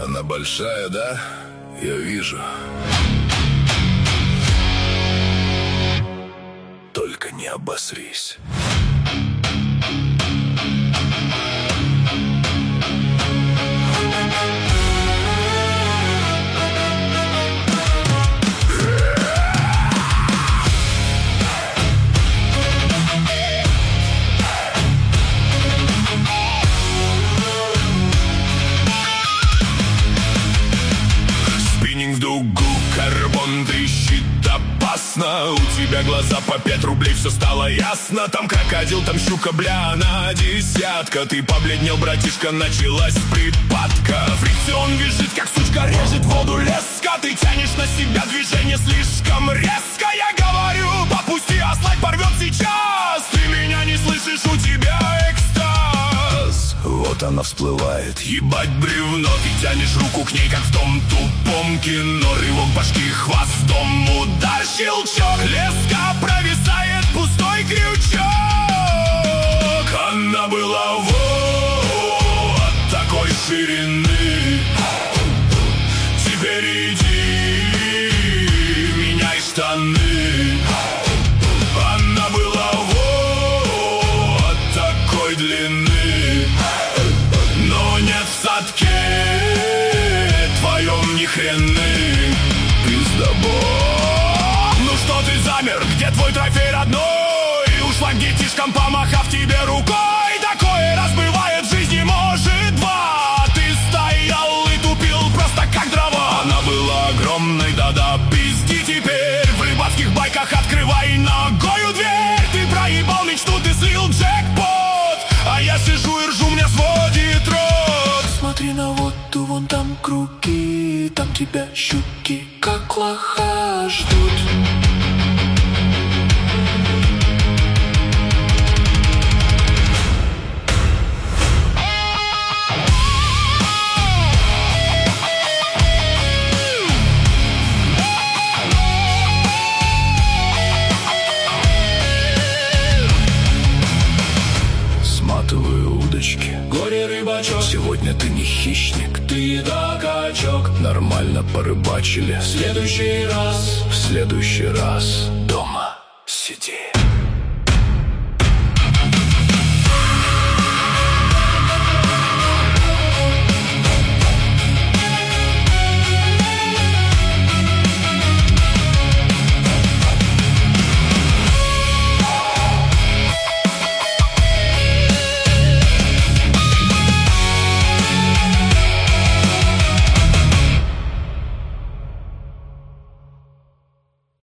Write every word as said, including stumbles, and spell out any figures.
Она большая, да? Я вижу. Только не обосрись. В дугу карбон трещит опасно. У тебя глаза по пять рублей, все стало ясно. Там крокодил, там щука, бля, на десятка. Ты побледнел, братишка, началась припадка. Фрикцион визжит, как сучка, режет воду леска. Ты тянешь на себя движение слишком резко. Я говорю, попусти, а слайд порвет сейчас. Ты меня не слышишь, у тебя экстаз. Вот она всплывает, ебать бревно. Ты тянешь руку к ней, как в том тупом кино. Рывок башки хвостом, удар, щелчок. Леска провисает, пустой крючок. Она была вот такой ширины. Теперь иди, меняй штаны. Она была вот такой длины. Но нет в садке твоем ни хрены. Пиздобол. Ну что ты замер? Где твой трофей родной? Ушла к детишкам, помахав тебе рукой. Такое раз бывает в жизни, может, два. Ты стоял и тупил просто как дрова. Она была огромной, да-да, пизди теперь. В рыбацких байках открывай ногою дверь. Ты проебал мечту, ты слил джекпот. А я сижу и ржу, мне сводит рот. Смотри на воду, вон там круги. Там тебя щуки, как лоха, ждут. Сматываю удочки. Горе, рыбачок, сегодня ты не хищник, ты еда, качок. Нормально порыбачили. В следующий раз, в следующий раз дома сиди.